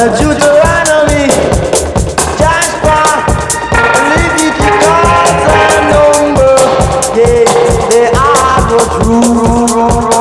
Deuteronomy, Joshua, Leviticus and Number, yeah, they are the truth.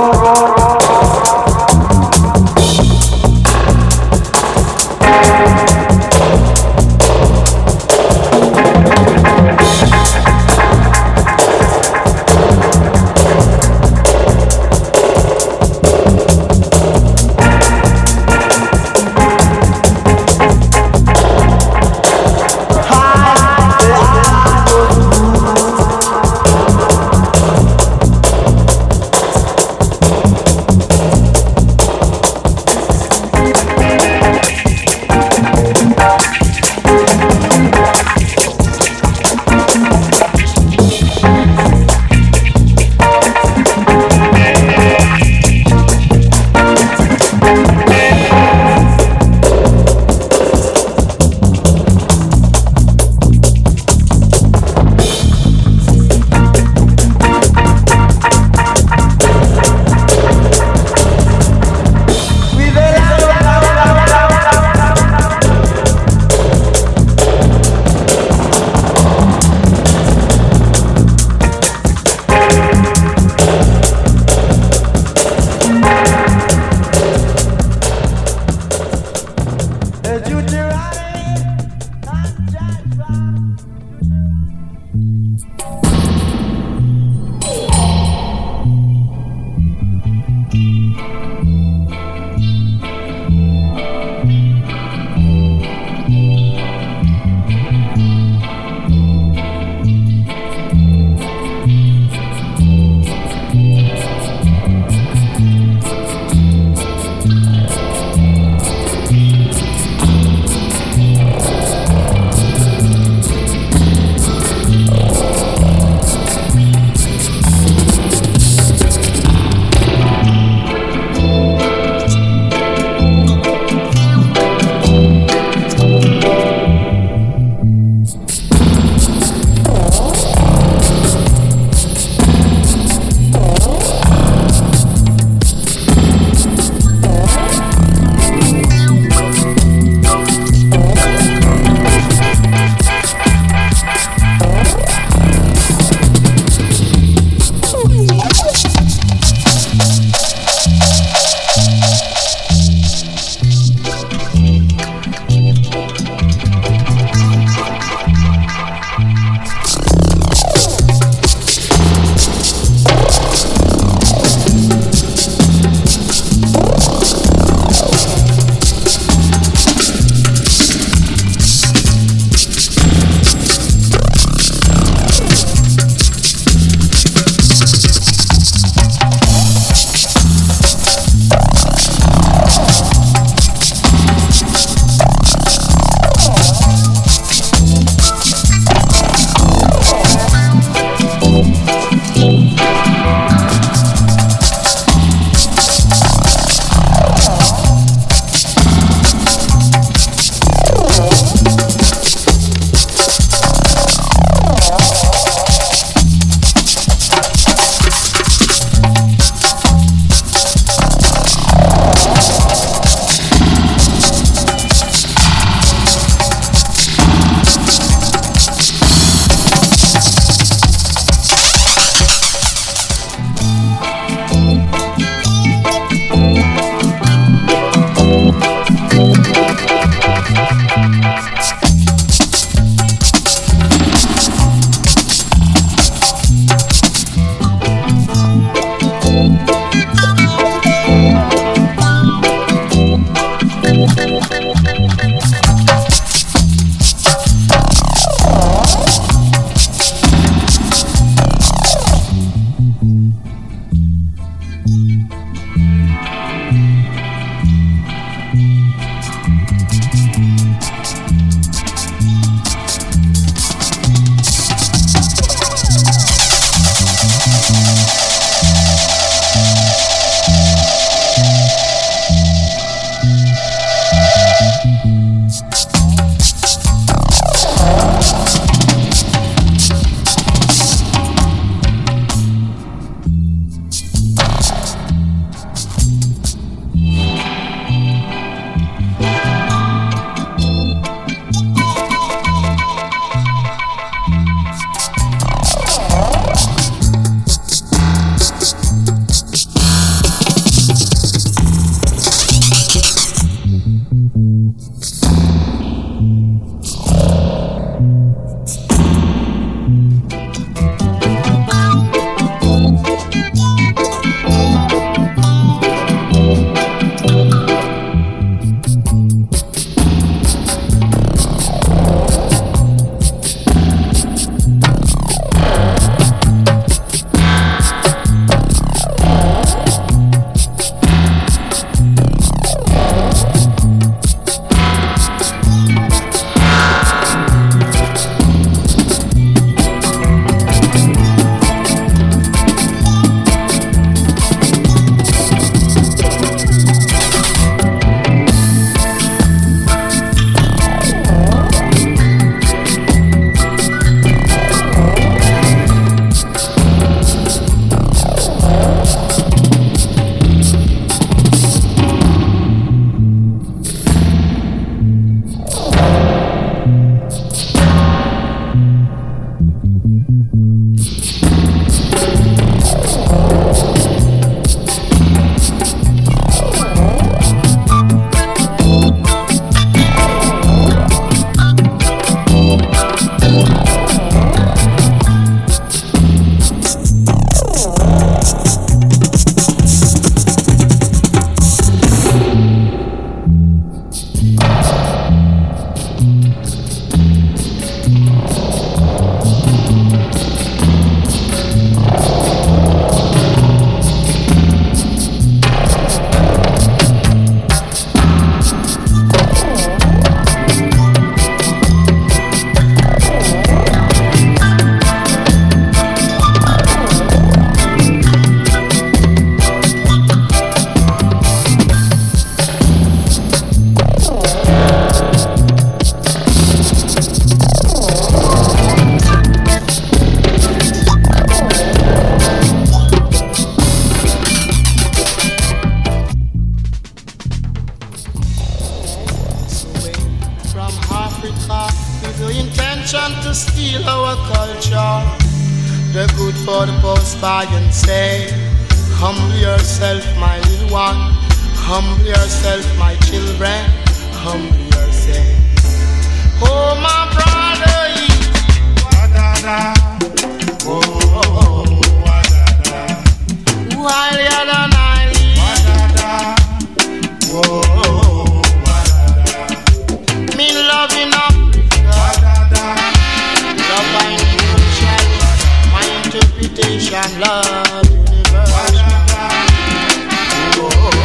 Africa with the intention to steal our culture. The good for the post by and say, humble yourself, my little one. Humble yourself, my children. Humble yourself. Oh, my brother, wa-da-da. Oh, wa-da-da. Higher than I live. Wa-da-da. Oh, wa-da-da. Me love in Africa. Wa-da-da. Love I negotiate. My interpretation, love universal. Wa-da-da. Oh,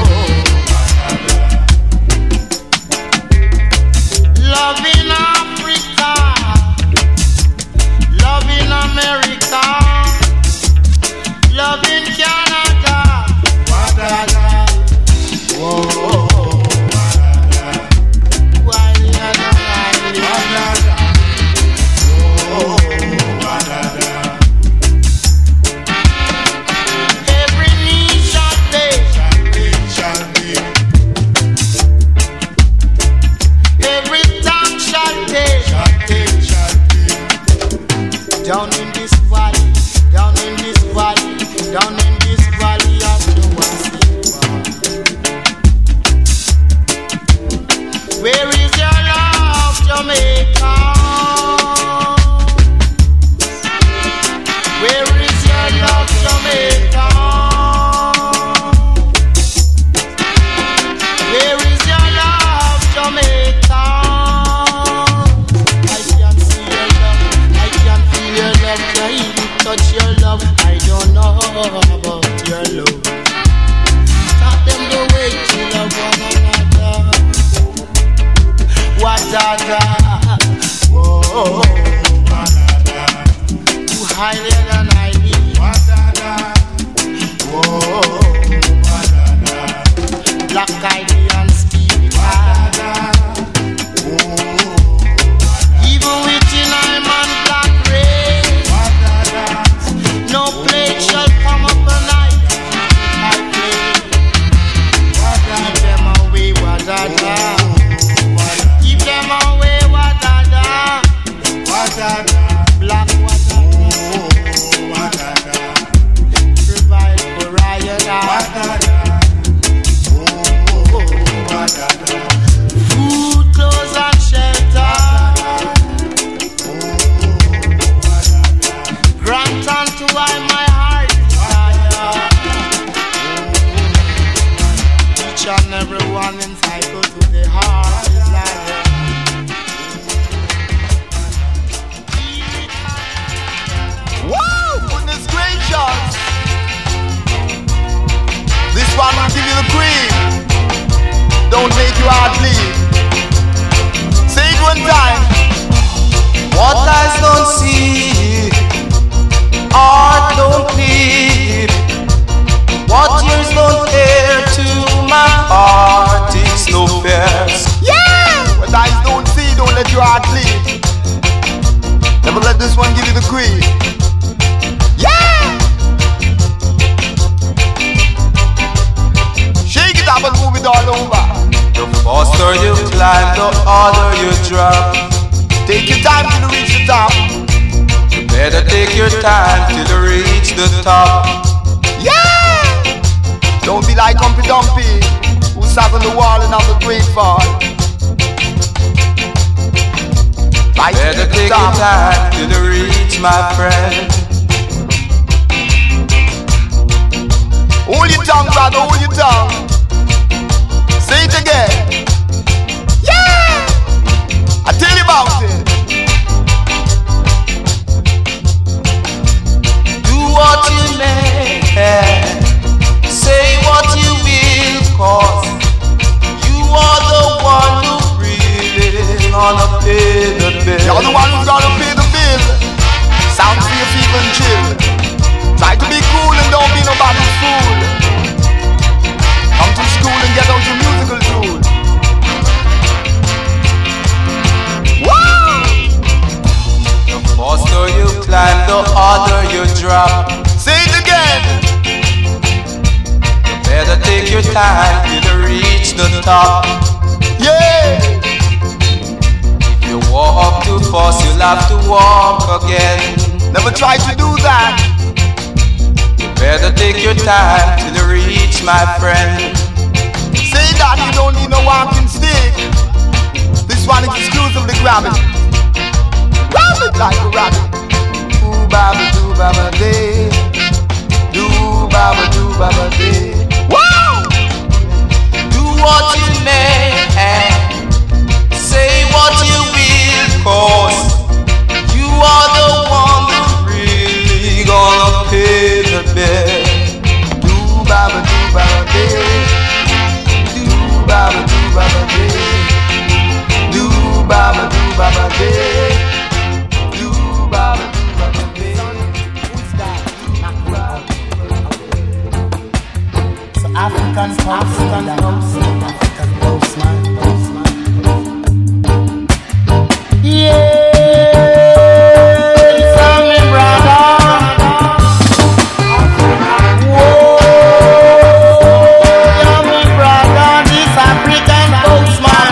love in Africa, love in America, love in Canada. Wa-da-da. Whoa. Wa-da-da. Wa-da-da. Whoa. Wa-da-da. Every knee shall bend. Every tongue shall take. Down in this valley, down in this valley, down in this valley of the where is your love, Jamaica? Where is your love, Jamaica? Where is your love, Jamaica? I can see your love, I can feel your love, I even touch your love. I don't know about your love. Taught them the way to love one another. Wa-da-da. Whoa. Wa-da-da. You higher than I live. Wa-da-da. Whoa. Wa-da-da. Black Indian spirit. Wa-da-da. Whoa. Even within I'm on black race. Wa-da-da. No plague shall come upon my place. Keep them away, wa-da-da. Keep them away, wa-da-da. Wa-da-da. Black wa-da-da. Wa-da-da. Provide for Ryan. Wa-da-da. Wa-da-da. Food, clothes and shelter. Grant unto I my heart desire. Each and every one entitled to the heart desire. Wow, goodness gracious. This one will give you the cream. Don't make your heart bleed. Say it one time. What eyes don't see, heart don't plead. What ears don't hear, to my heart is no fears. Yeah! What eyes don't see, don't let your heart bleed. Never let this one give you the cream. Yeah! Shake it up and move it all over. The faster you climb, the harder you drop. Take your time till you reach the top. You better take your time till you reach the top. Yeah! Don't be like Humpy Dumpy, who sat on the wall and on the great fall. Right, better take your time till you reach, my friend. Hold your tongue, brother, hold your tongue. Say it again. Yeah! I tell you about it. Do what you may, say what you will, cause you are the one who really gonna pay the bill. You're the one who's gonna pay the bill. Sound safe, even chill. Try to be cool and don't be nobody's fool. Come to school and get out your musical tool. Wow! The faster you climb, the harder you drop. Say it again. You better take your time till you reach the top. Yeah! If you force, you'll have to walk again. Never try to do that. You better take your time till you reach, my friend. Say that you don't need no walking stick. This one is exclusively grabbing. Grab it like a rabbit. Do baba day. Do baba day. Wow! Do what you may and say what you will, 'cause you are the one that really gonna pay the bill. Do baba day. Do baba day. Do baba day. Do baba day. African postman. Yeah, from me brother. Whoa, yeah, me brother, this African postman.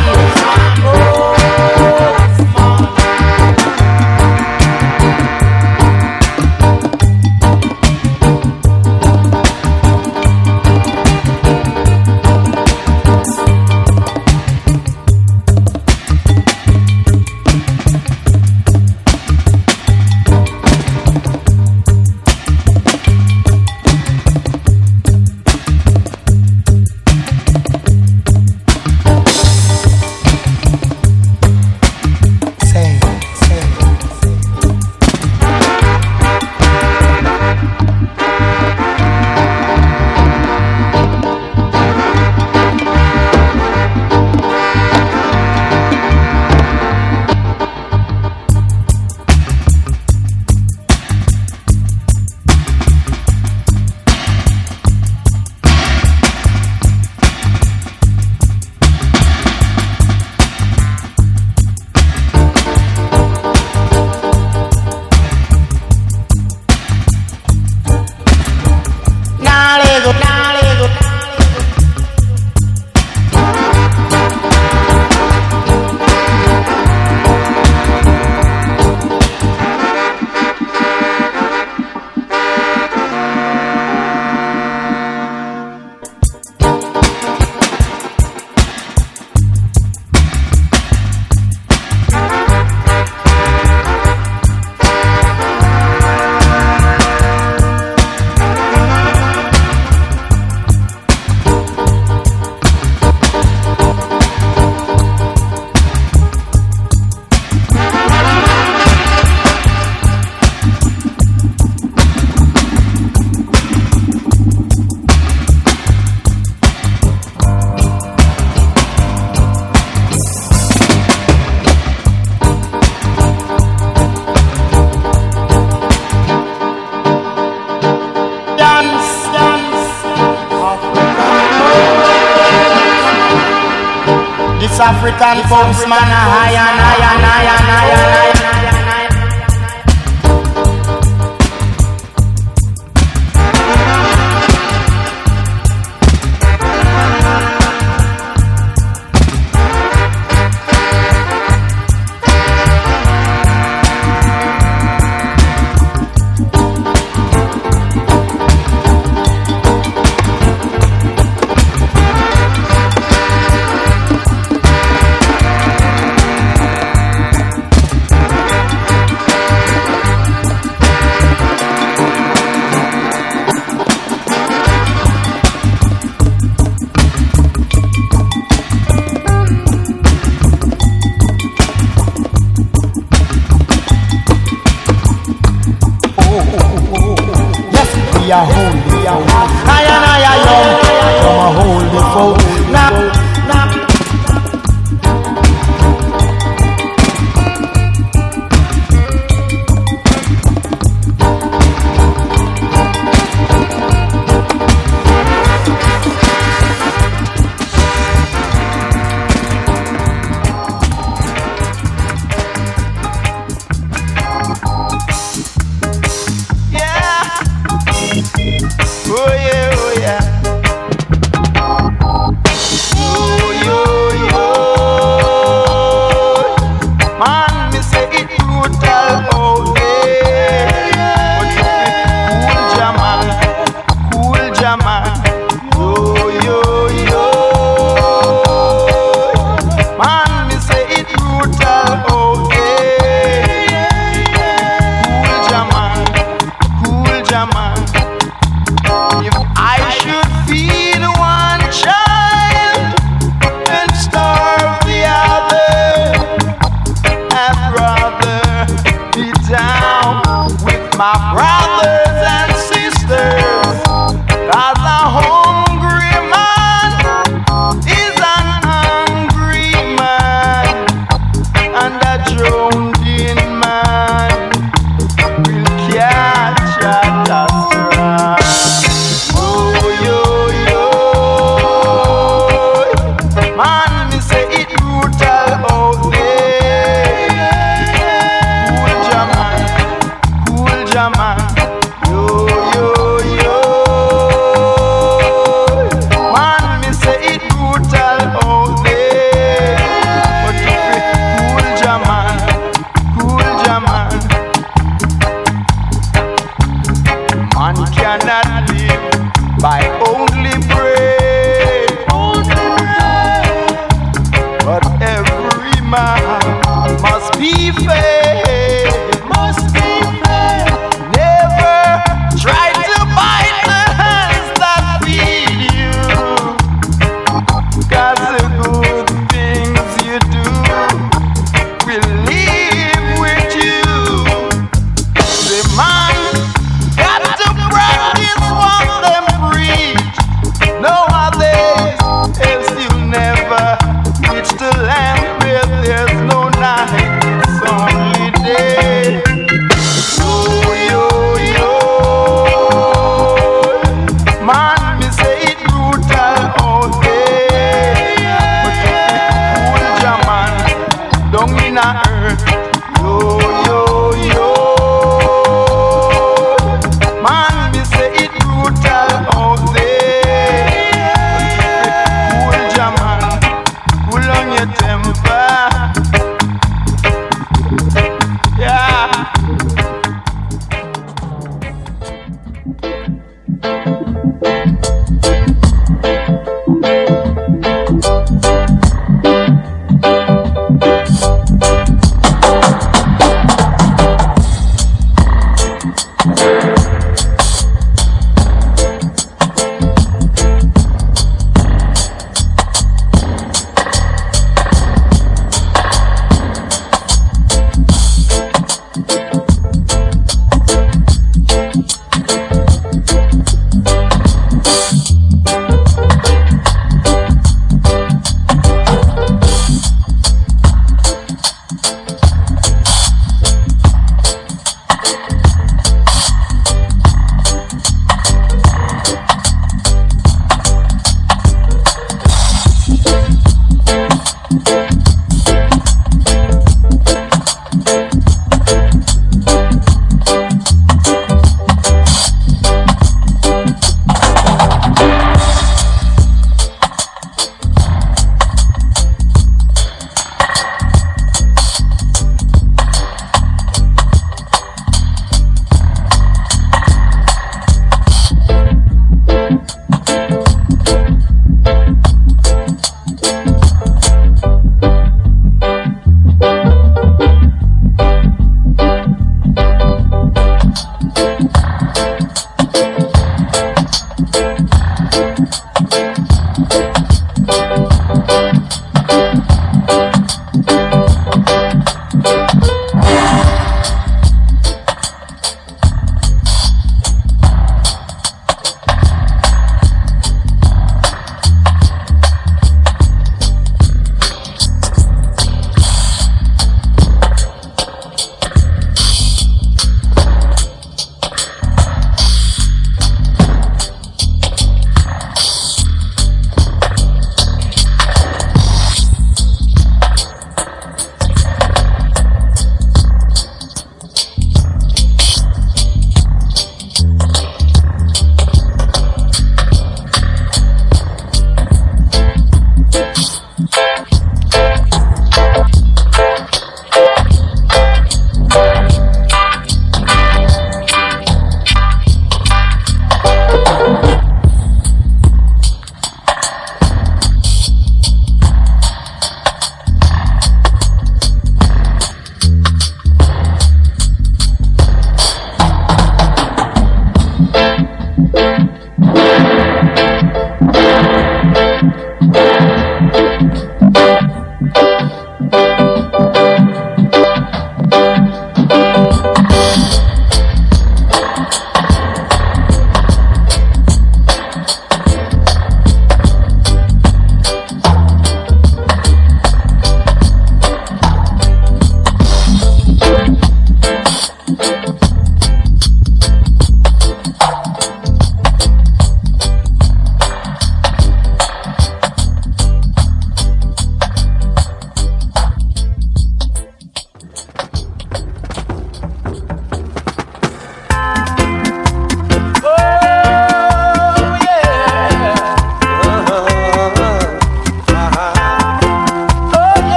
This African postman, high and high and high and high and high. your temper. Yeah.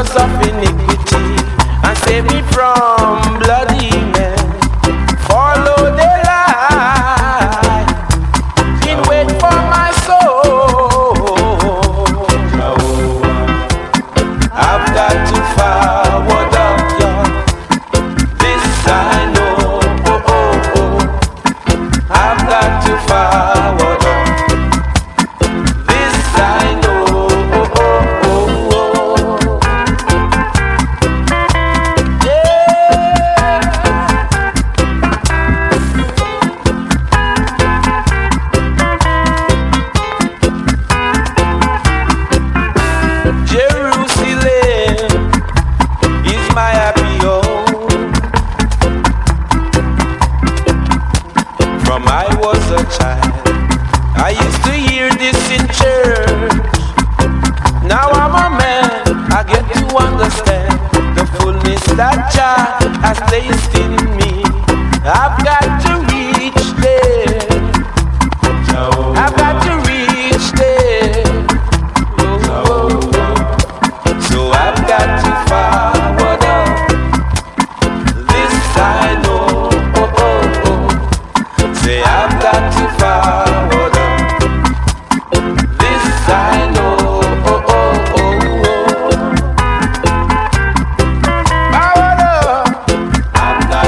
sons of iniquity and save me from bloody men. Follow the light, in wait for my soul. I've got to forward up, yeah. This I know. I've got to forward up. This I know. Jerusalem is my happy home. From I was a child, I used to hear this in church. Now I'm a man, I get to understand the fullness that Jah has placed in me. I've got to reach there. I've got to reach there. So I've got to forward up. This I know. Say I've got to forward up. This I know. Forward up. I've got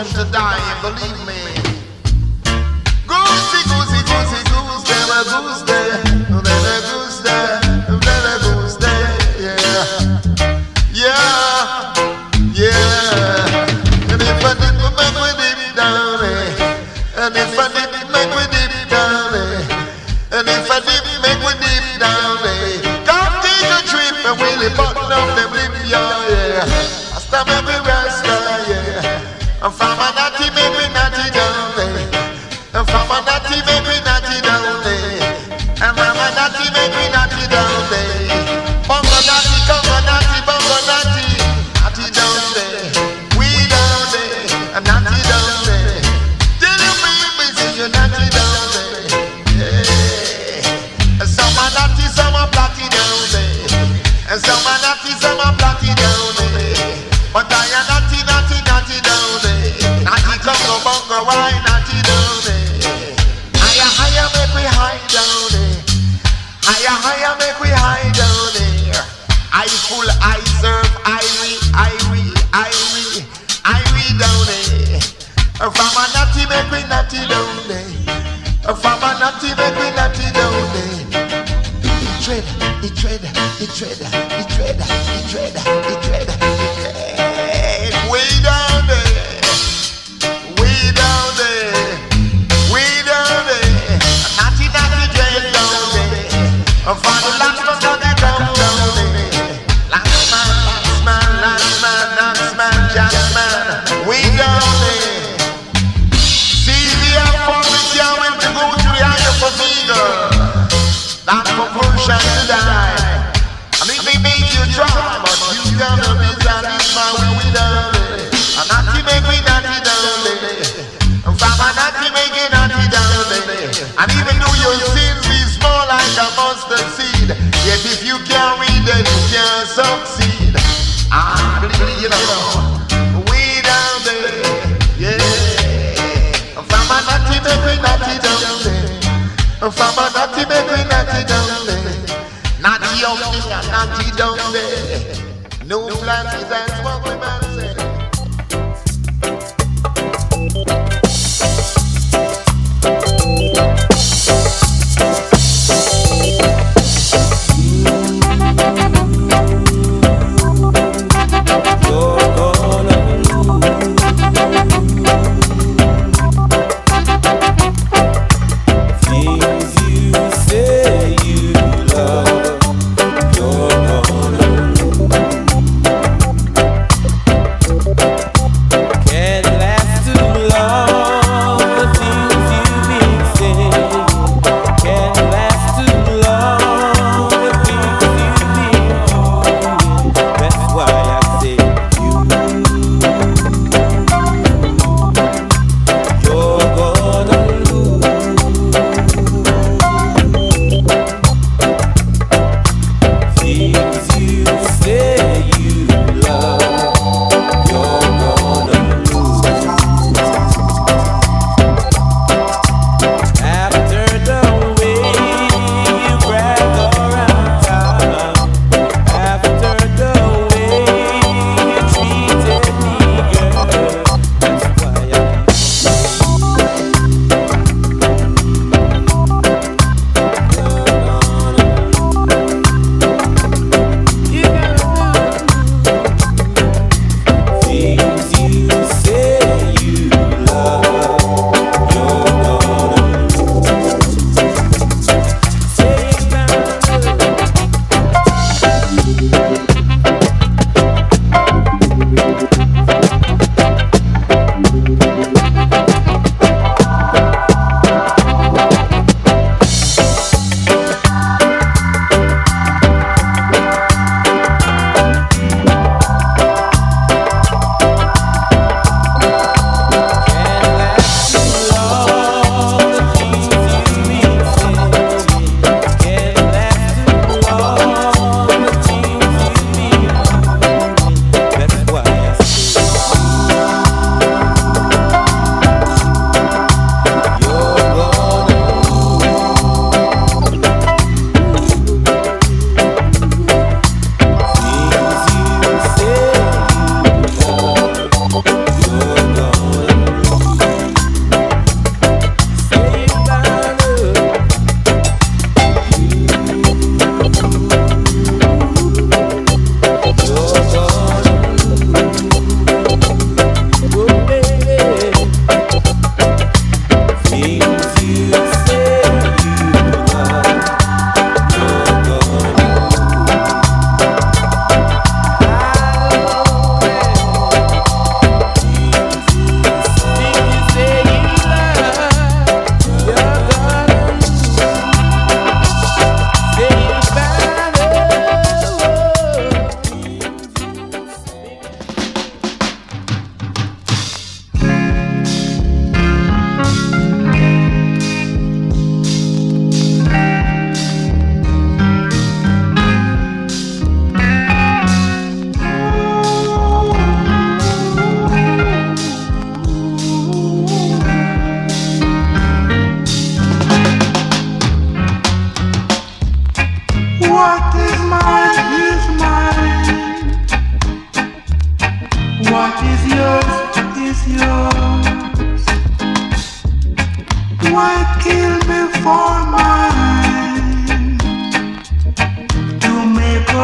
compulsion to die, believe me. Goosey, goosey, goosey, goose there, a goose there, then a goose there, then a goose there, yeah, yeah, yeah. And if I did make with it down there, and if I did make with it down there, and if I did make with it down there, come take a trip and we'll button up them lip, yeah. I stop every rasta, yeah. And from a natty, make me natty down there. And from a natty, make me natty down there. And from a natty, make me natty down there. Bongo natty, congo natty, bongo natty, natty down there. We down there, and natty down there. Tell your baby, say you natty down there. Yeah. And some are natty, some are platty down there. And some are natty, some are platty down there. But I am natty, natty, natty down there. Natty congo bongo, why natty down there? Higher, make we high down there. Higher, make we high down there. I full, I serve, I down there. From a natty, make we natty down there. From a natty, make we natty down there. It tread, way down there, way down there, way down there. Natty, natty, dread down there. And for the last one, gonna come down there. Last man, jazzman, way down there. See the forest, you will to go to the higher for figure. That compulsion to die. And it may make you try, but you gonna be satisfied when we down there. And natty make me natty down there. And from a natty make it natty down there. And even though your sins be small like a mustard seed, yet if you can't read it, you can't succeed. I believe you know, way down there, yeah. And from a natty make me natty down there. From a natty make me natty down there. Natty up there, natty down there. No plans, that's what my man said.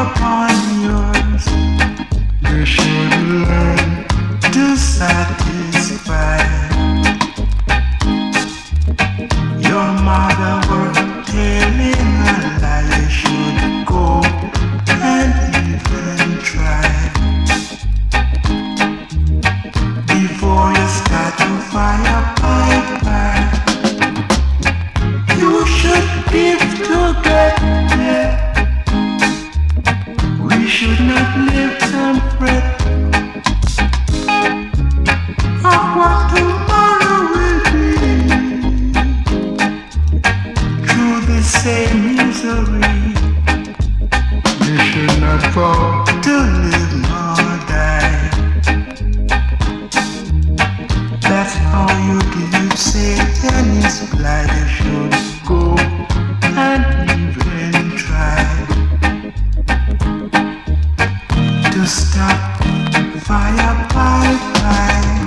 upon yours. You should learn to satisfy. Your mother were telling a lie. You should go and even try. Before you start to fire pipe, you should give to get there. We should not live and fret of what tomorrow will be. Through the same misery, we should not fall to live nor die. That's how you give Satan his fly. You should go and even try to stop fire pipeline.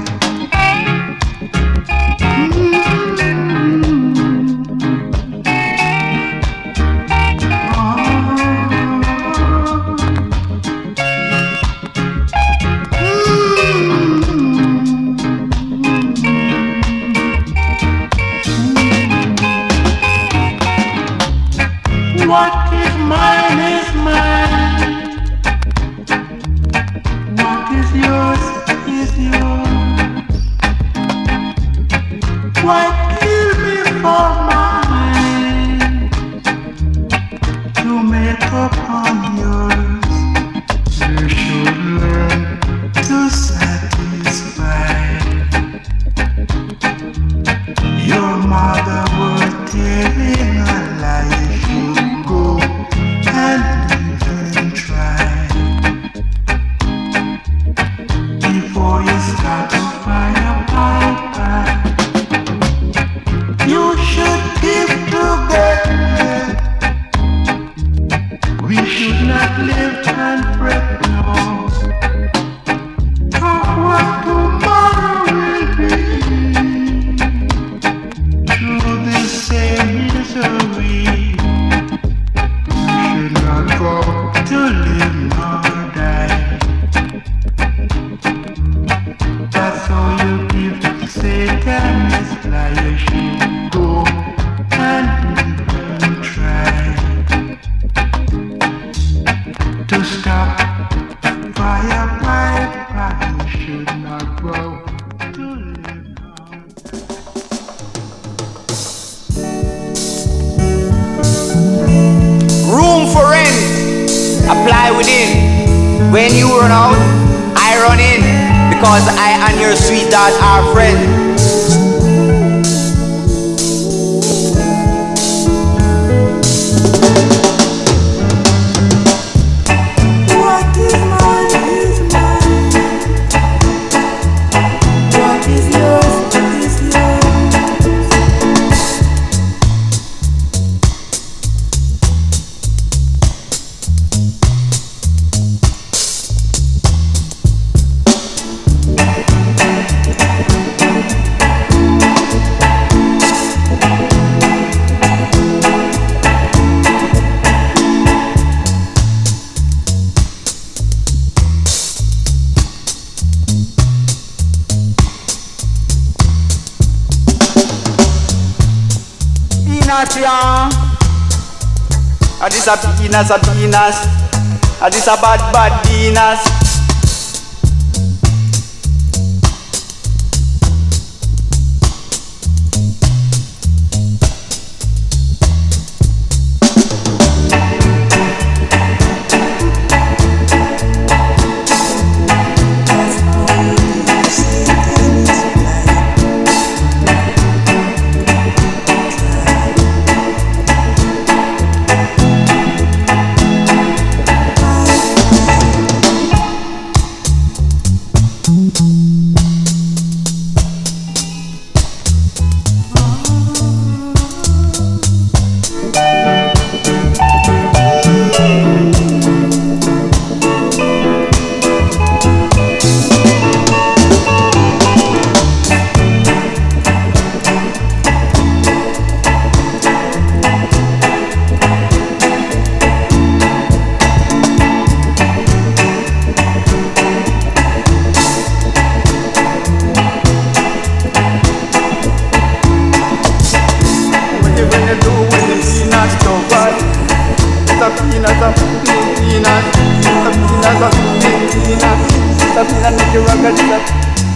What is mine is mine. What is yours is yours. Why kill me for mine? To make up on yours. You should learn to satisfy. Your mother was telling a lie. You should go and even try. Before you start to fire pipe, you should give to get. We should not live and fret no. Of what tomorrow will be. Through the same misery, we should not go to live nor die. That's how you give Satan his lie. You should go and even try to stop fire pipe. You should not go to live nor Room for rent, apply within. When you run out, I run in, because I and your sweetheart are friends. What is mine is mine. What is yours is yours. Peanuts, yeah. This a peanuts, a peanuts. This a bad peanuts. Sabina make you rock it up.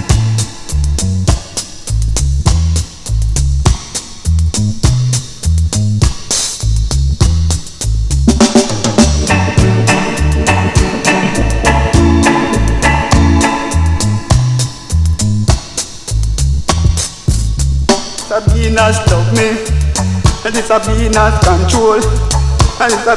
Sabina's love me, and it's Sabina's control, and it's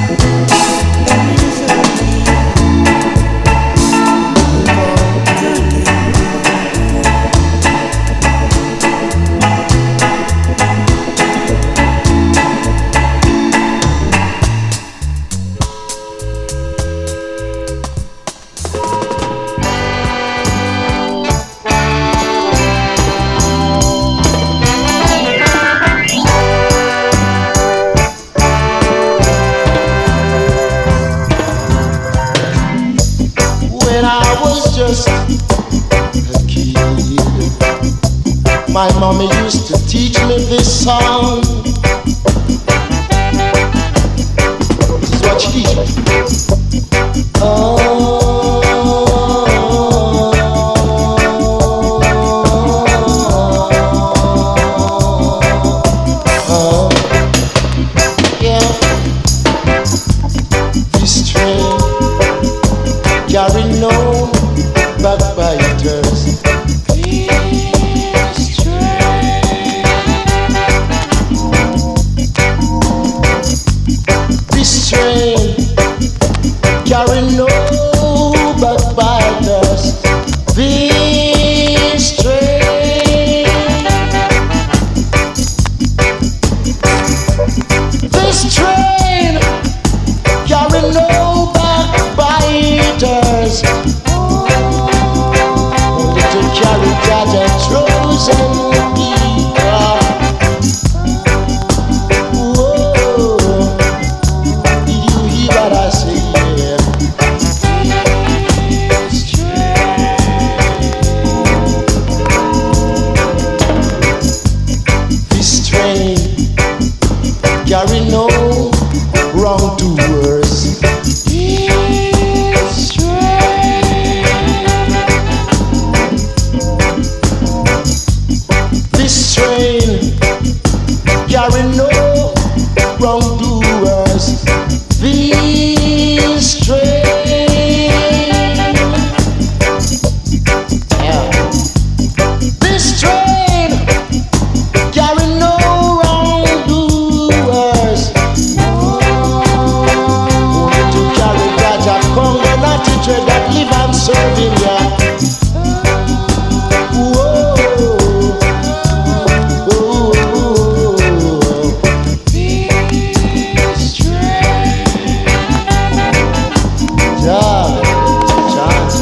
my mommy used to teach me this song. This is what she teach me. Yeah. This train carry no backbiters. Carry no backbiters. This train carry no backbiters. Only to carry God's chosen people. You hear what I say? Carry no wrongdoers. This train carry no wrongdoers. This train, yeah. This train carry no wrongdoers. That live and serve in ya. Whoa, whoa, whoa. This train, yeah, chance.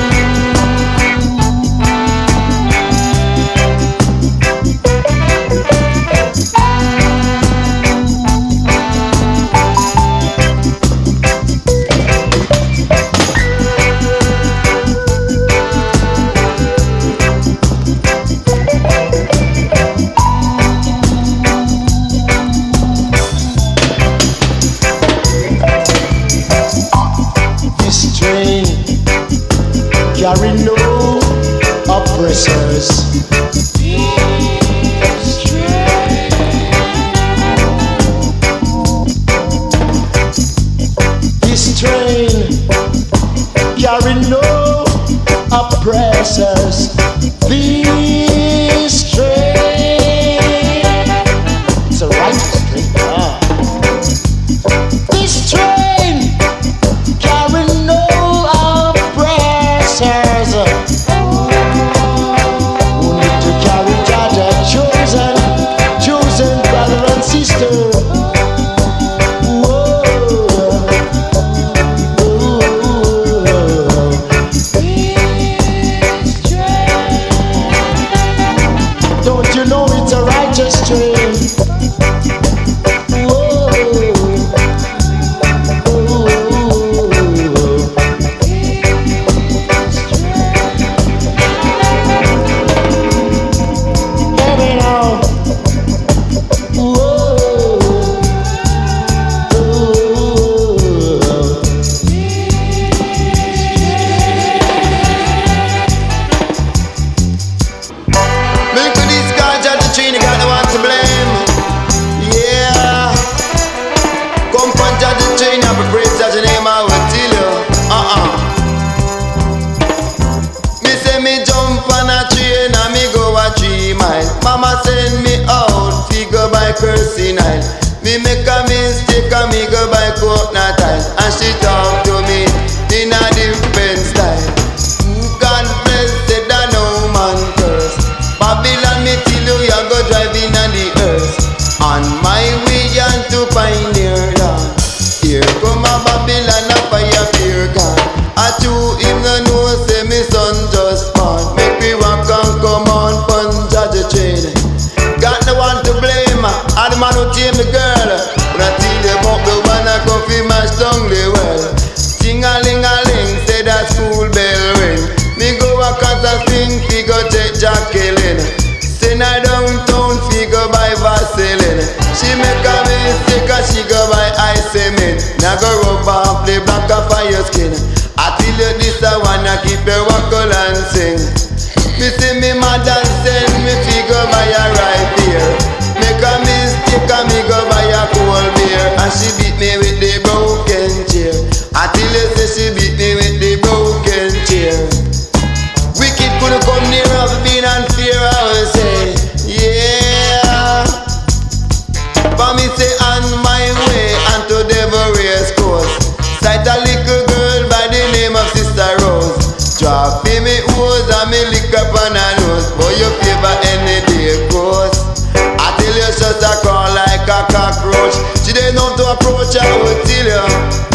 Carry no oppressors. This train carry no oppressors. This train, it's a righteous train. This train carry no oppressors. Only to carry Jaja chosen brother and sister. This train personal. Me make a mistake and me go buy coconut oil, and she talk to me in a different style. God bless, said I no man curse. Babylon, me tell you, you go driving on the earth. On my way on to Pioneer Land. Here come a Babylon, a fire fear God. I chew him no know, say me son just born. Make me walk and come on, punch at the chain. Got no one to blame, I'm the man who tame the girl. But I tell you about the one I come fi mash down the well. Ting-a-ling-a-ling, say that school bell ring. Me go a cut a thing, fi go take Jacqueline. Send her downtown, fi go buy Vaseline. She make a mistake, cause she go buy ice cement. Now go rub off the black of fire skin. I tell you this I wanna keep your wackle and sing. Me see me mother send me fi go buy a right beer. Make a mistake and me go buy a cold beer. And she beat me with the broken chair. I tell you say she beat me with the broken chair. Wicked couldn't come near us being unfair, I will say, yeah. But me say on my way unto Devil Race Course. Sight a little girl by the name of Sister Rose. Drop me hose and me lick up on her nose. For your favor any day course. I tell you just a crawl like a cockroach. She didn't know to approach, I would tell you.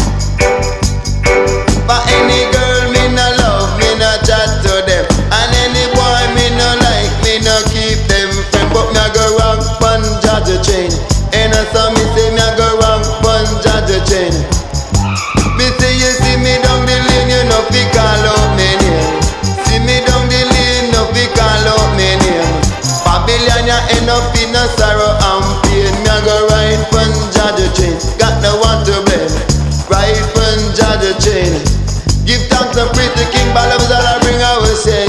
But any girl me no love, me no chat to them. And any boy me no like, me no keep them friend. But me a go wrong pon judge the chain. And so me say me a go wrong pon judge the chain. Me say you see me down the lane, you know fi call out me name. See me down the lane, no fi call out me name. Babylon ya end up in no sorrow and pain. Me a go ride pon judge the chain. Got no one to blame. Ride pon judge the chain. Give thanks and praise the King, but love is all I bring, I will say.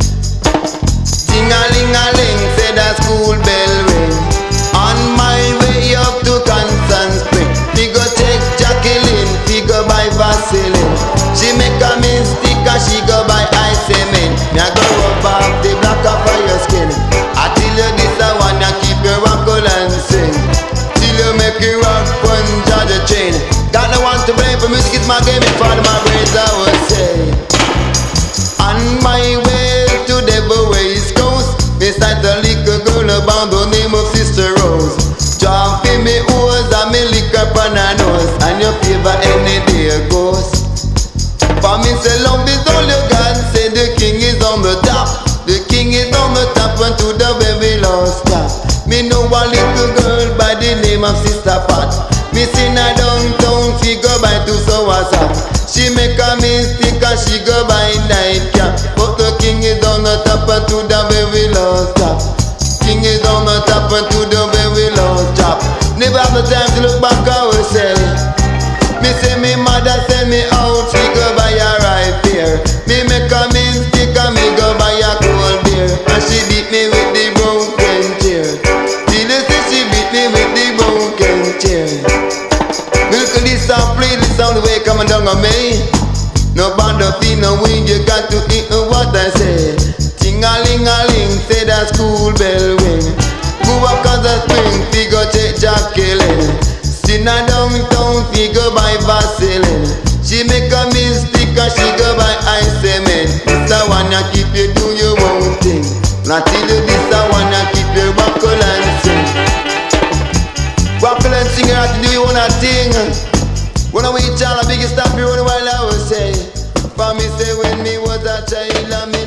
Ting-a-ling-a-ling, say that school bell ring. On my way up to Constant Spring, me go take Jacqueline, me go buy Vaseline. She make a mistake and she go buy ice cement. Me a go rub off the black of your skin. I tell you this I wanna keep your wackle and sing. Till you make you rock one judge the chain. Got no one to blame for music, it's my game, it's part of my brains, I would say. On my way to Devil Race Course, me sight a little girl about the name of Sister Rose. Jump in me hose and me lick up on her nose. And your favor any day goes. For me say love is all you got, say the king is on the top. The king is on the top and to the very last stop. Me know a little girl by the name of Sister Pat. Me seen her downtown, she go by to Sawasap. She make a mistake and she go by nightcap. But the king is on the top and to the very last stop. King is on the top and to the very last stop. Never have the time to look back, I will say. Me say me mother send me out, she go buy a right beer. Me make a mistake and me go buy a cold beer. And she beat me with the broken chair. Till you say she beat me with the broken chair. Look at this sound, play this sound the way coming down on me. No band of feet, no wing, you got to eat what I say. Ting-a-ling-a-ling, say that school bell ring. Go up on the spring, figure take Jacqueline. Sin her downtown, figure buy Vaseline. She make a mistake and she go buy ice cement. This I wanna keep you do your own thing. Not till you this I wanna keep you wackle and sing. Wackle and sing, you have to do your own thing. When I wait, child, the biggest stop here on the while I will say. For me say when me was a child,